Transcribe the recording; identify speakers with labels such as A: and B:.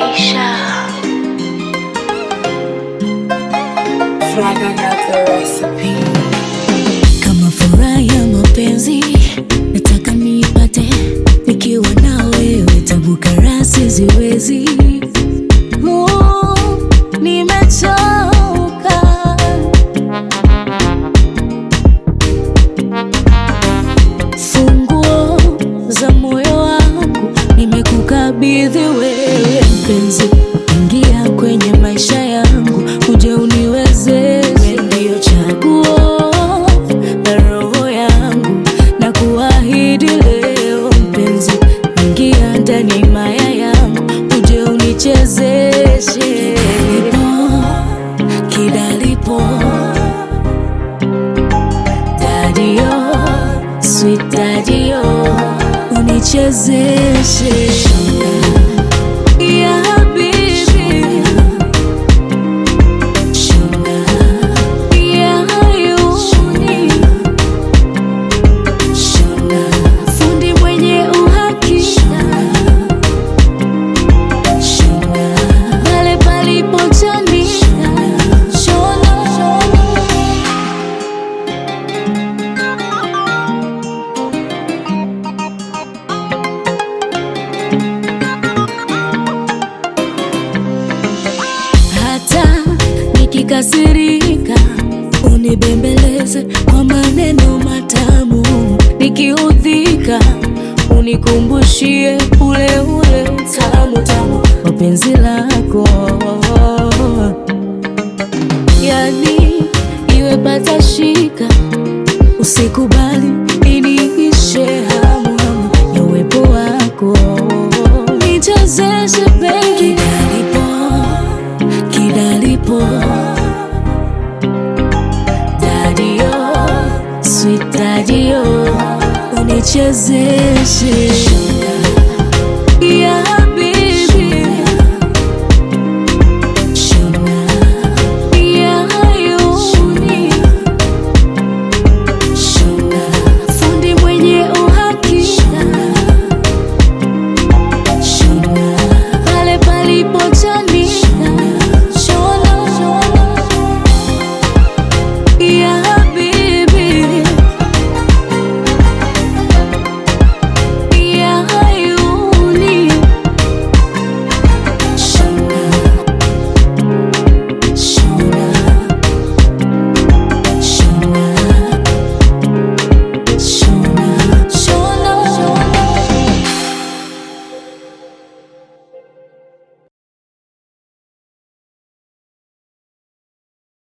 A: Aisha.
B: Flag, I got the recipe.
C: Kama furaha ya mapenzi nataka nipate nikiwa na wewe, tabu karasi ziwezi. Nimechoka, funguo za moyo wangu nimekukabidhi wewe mpenzi, ingia kwenye maisha yangu uje uniwezeshe, ndio chaguo la roho yangu na kuahidi leo mpenzi, ingia ndani himaya yangu uje unichezeshe. Kidalipo dadio, sweet dadio, unichezeshe ya habibi, ya ayuni, fundi mwenye uhakika, pale palipochanika. Hata nikikasirika unibembeleze kwa maneno matamu, nikiudhika unikumbushie ule ule utamu tamu wa penzi lako, yani iwe patashika, usikubali iniishe hamu hamu ya uwepo wako, nichezeshe baby. Kidalipo dadio, sweet dadio, unichezeshe.